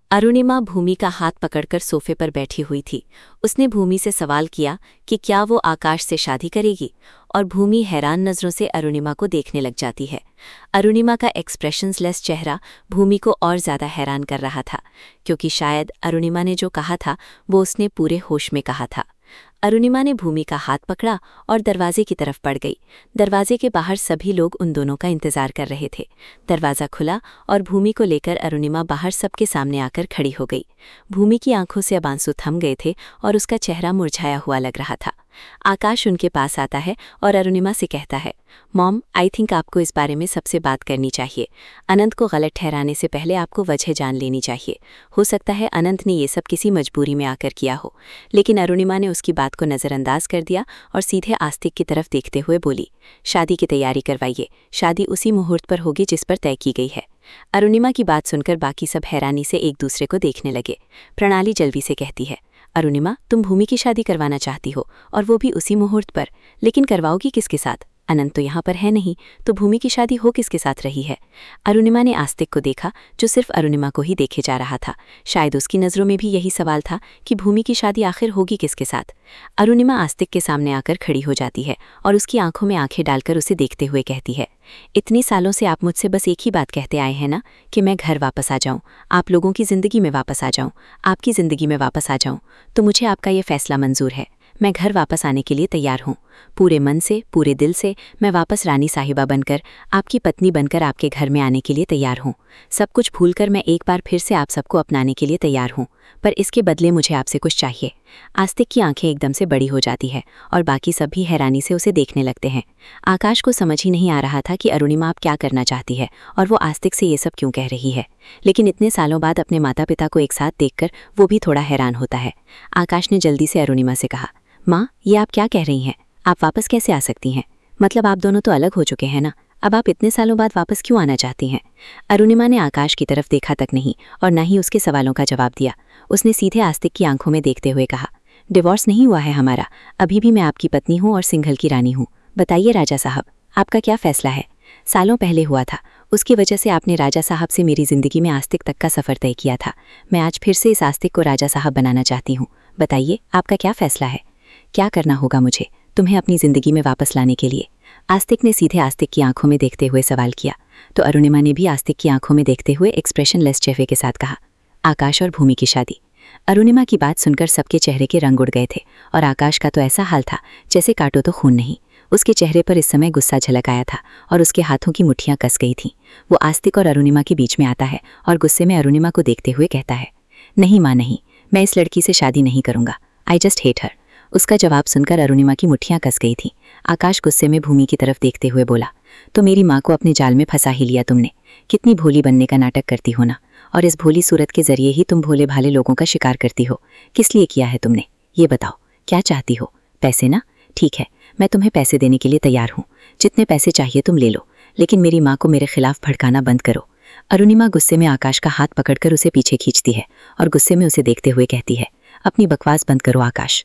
अरुणिमा भूमि का हाथ पकड़कर सोफे पर बैठी हुई थी। उसने भूमि से सवाल किया कि क्या वो आकाश से शादी करेगी, और भूमि हैरान नज़रों से अरुणिमा को देखने लग जाती है। अरुणिमा का एक्सप्रेशंसलेस चेहरा भूमि को और ज़्यादा हैरान कर रहा था, क्योंकि शायद अरुणिमा ने जो कहा था वो उसने पूरे होश में कहा था। अरुणिमा ने भूमि का हाथ पकड़ा और दरवाजे की तरफ बढ़ गई। दरवाजे के बाहर सभी लोग उन दोनों का इंतजार कर रहे थे। दरवाज़ा खुला और भूमि को लेकर अरुणिमा बाहर सबके सामने आकर खड़ी हो गई। भूमि की आंखों से अब आंसू थम गए थे और उसका चेहरा मुरझाया हुआ लग रहा था। आकाश उनके पास आता है और अरुणिमा से कहता है, मॉम, आई थिंक आपको इस बारे में सबसे बात करनी चाहिए। अनंत को गलत ठहराने से पहले आपको वजह जान लेनी चाहिए। हो सकता है अनंत ने ये सब किसी मजबूरी में आकर किया हो। लेकिन अरुणिमा ने उसकी बात को नज़रअंदाज कर दिया और सीधे आस्तिक की तरफ देखते हुए बोली, शादी की तैयारी करवाइए। शादी उसी मुहूर्त पर होगी जिस पर तय की गई है। अरुणिमा की बात सुनकर बाकी सब हैरानी से एक दूसरे को देखने लगे। प्रणाली जल्दी से कहती है, अरुणिमा, तुम भूमि की शादी करवाना चाहती हो, और वो भी उसी मुहूर्त पर, लेकिन करवाओगी किसके साथ? अनंत तो यहाँ पर है नहीं, तो भूमि की शादी हो किसके साथ रही है? अरुणिमा ने आस्तिक को देखा, जो सिर्फ अरुणिमा को ही देखे जा रहा था। शायद उसकी नज़रों में भी यही सवाल था कि भूमि की शादी आखिर होगी किसके साथ। अरुणिमा आस्तिक के सामने आकर खड़ी हो जाती है और उसकी आंखों में आंखें डालकर उसे देखते हुए कहती है, इतने सालों से आप मुझसे बस एक ही बात कहते आए हैं ना, कि मैं घर वापस आ जाऊं, आप लोगों की ज़िंदगी में वापस आ जाऊं, आपकी ज़िंदगी में वापस आ जाऊं। तो मुझे आपका ये फैसला मंजूर है। मैं घर वापस आने के लिए तैयार हूँ। पूरे मन से, पूरे दिल से मैं वापस रानी साहिबा बनकर, आपकी पत्नी बनकर आपके घर में आने के लिए तैयार हूँ। सब कुछ भूलकर मैं एक बार फिर से आप सबको अपनाने के लिए तैयार हूँ, पर इसके बदले मुझे आपसे कुछ चाहिए। आस्तिक की आंखें एकदम से बड़ी हो जाती है और बाकी सब भी हैरानी से उसे देखने लगते हैं। आकाश को समझ ही नहीं आ रहा था कि अरुणिमा अब क्या करना चाहती है और वो आस्तिक से ये सब क्यों कह रही है। लेकिन इतने सालों बाद अपने माता पिता को एक साथ देखकर वो भी थोड़ा हैरान होता है। आकाश ने जल्दी से अरुणिमा से कहा, माँ, ये आप क्या कह रही हैं? आप वापस कैसे आ सकती हैं? मतलब आप दोनों तो अलग हो चुके हैं ना, अब आप इतने सालों बाद वापस क्यों आना चाहती हैं? अरुणिमा ने आकाश की तरफ देखा तक नहीं और न ही उसके सवालों का जवाब दिया। उसने सीधे आस्तिक की आंखों में देखते हुए कहा, डिवोर्स नहीं हुआ है हमारा, अभी भी मैं आपकी पत्नी हूँ और सिंघल की रानी हूँ। बताइए राजा साहब, आपका क्या फैसला है? सालों पहले हुआ था, उसकी वजह से आपने राजा साहब से मेरी ज़िंदगी में आस्तिक तक का सफ़र तय किया था। मैं आज फिर से इस आस्तिक को राजा साहब बनाना चाहती हूँ। बताइए, आपका क्या फैसला है? क्या करना होगा मुझे तुम्हें अपनी ज़िंदगी में वापस लाने के लिए? आस्तिक ने सीधे आस्तिक की आंखों में देखते हुए सवाल किया। तो अरुणिमा ने भी आस्तिक की आंखों में देखते हुए एक्सप्रेशनलेस चेहरे के साथ कहा, आकाश और भूमि की शादी। अरुणिमा की बात सुनकर सबके चेहरे के रंग उड़ गए थे और आकाश का तो ऐसा हाल था जैसे काटो तो खून नहीं। उसके चेहरे पर इस समय गुस्सा झलक आया था और उसके हाथों की मुट्ठियां कस गई थीं। वो आस्तिक और अरुणिमा के बीच में आता है और गुस्से में अरुणिमा को देखते हुए कहता है, नहीं माँ नहीं, मैं इस लड़की से शादी नहीं करूँगा। I just hate her. उसका जवाब सुनकर अरुणिमा की मुट्ठियां कस गई थीं। आकाश गुस्से में भूमि की तरफ देखते हुए बोला, तो मेरी माँ को अपने जाल में फंसा ही लिया तुमने। कितनी भोली बनने का नाटक करती हो ना, और इस भोली सूरत के जरिए ही तुम भोले भाले लोगों का शिकार करती हो। किस लिए किया है तुमने? ये बताओ, क्या चाहती हो? पैसे ना? ठीक है, मैं तुम्हें पैसे देने के लिए तैयार हूँ। जितने पैसे चाहिए तुम ले लो, लेकिन मेरी माँ को मेरे खिलाफ भड़काना बंद करो। अरुणिमा गुस्से में आकाश का हाथ पकड़कर उसे पीछे खींचती है और गुस्से में उसे देखते हुए कहती है, अपनी बकवास बंद करो आकाश,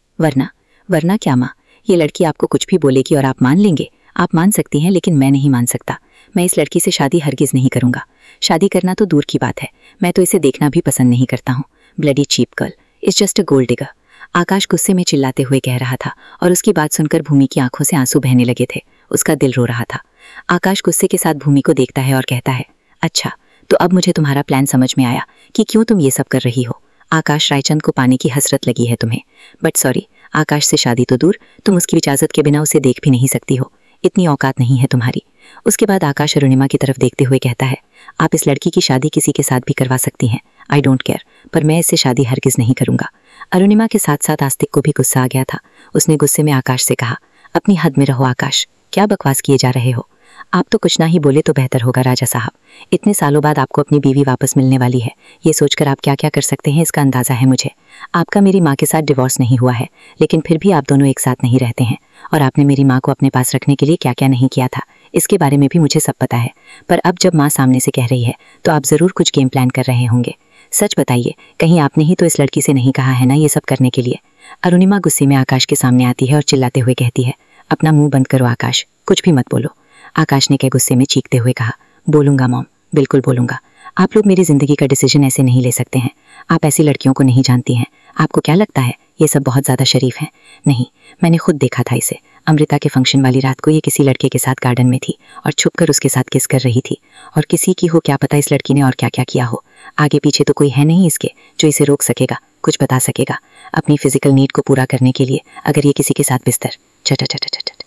वरना क्या माँ? ये लड़की आपको कुछ भी बोलेगी और आप मान लेंगे? आप मान सकती हैं, लेकिन मैं नहीं मान सकता। मैं इस लड़की से शादी हरगिज़ नहीं करूँगा। शादी करना तो दूर की बात है, मैं तो इसे देखना भी पसंद नहीं करता हूँ। Bloody cheap girl is just a gold digger. Akash गुस्से में चिल्लाते हुए कह रहा था और उसकी बात सुनकर भूमि की आंखों से आंसू बहने लगे थे। उसका दिल रो रहा था। आकाश गुस्से के साथ भूमि को देखता है और कहता है, अच्छा, तो अब मुझे तुम्हारा प्लान समझ में आया कि क्यों तुम ये सब कर रही हो। आकाश, रायचंद को पाने की हसरत लगी है तुम्हें, बट सॉरी, आकाश से शादी तो दूर, तुम उसकी इजाज़त के बिना उसे देख भी नहीं सकती हो। इतनी औकात नहीं है तुम्हारी। उसके बाद आकाश अरुणिमा की तरफ देखते हुए कहता है, आप इस लड़की की शादी किसी के साथ भी करवा सकती हैं, आई डोंट केयर, पर मैं इससे शादी हरगिज़ नहीं करूँगा। अरुणिमा के साथ साथ आस्तिक को भी गुस्सा आ गया था। उसने गुस्से में आकाश से कहा, अपनी हद में रहो आकाश, क्या बकवास किए जा रहे हो? आप तो कुछ ना ही बोले तो बेहतर होगा राजा साहब। इतने सालों बाद आपको अपनी बीवी वापस मिलने वाली है, ये सोचकर आप क्या क्या कर सकते हैं इसका अंदाज़ा है मुझे। आपका मेरी माँ के साथ डिवोर्स नहीं हुआ है, लेकिन फिर भी आप दोनों एक साथ नहीं रहते हैं, और आपने मेरी माँ को अपने पास रखने के लिए क्या क्या नहीं किया था, इसके बारे में भी मुझे सब पता है। पर अब जब माँ सामने से कह रही है तो आप ज़रूर कुछ गेम प्लान कर रहे होंगे। सच बताइए, कहीं आपने ही तो इस लड़की से नहीं कहा है ना ये सब करने के लिए? अरुणिमा गुस्से में आकाश के सामने आती है और चिल्लाते हुए कहती है, अपना मुंह बंद करो आकाश, कुछ भी मत बोलो। आकाश ने क्या गुस्से में चीखते हुए कहा, बोलूँगा मॉम, बिल्कुल बोलूँगा। आप लोग मेरी ज़िंदगी का डिसीजन ऐसे नहीं ले सकते हैं। आप ऐसी लड़कियों को नहीं जानती हैं। आपको क्या लगता है ये सब बहुत ज़्यादा शरीफ हैं? नहीं, मैंने खुद देखा था इसे। अमृता के फंक्शन वाली रात को ये किसी लड़के के साथ गार्डन में थी और छुपकर उसके साथ किस कर रही थी। और किसी की हो क्या पता इस लड़की ने और क्या क्या किया हो। आगे पीछे तो कोई है नहीं इसके जो इसे रोक सकेगा, कुछ बता सकेगा अपनी फिजिकल नीड को पूरा करने के लिए। अगर ये किसी के साथ बिस्तर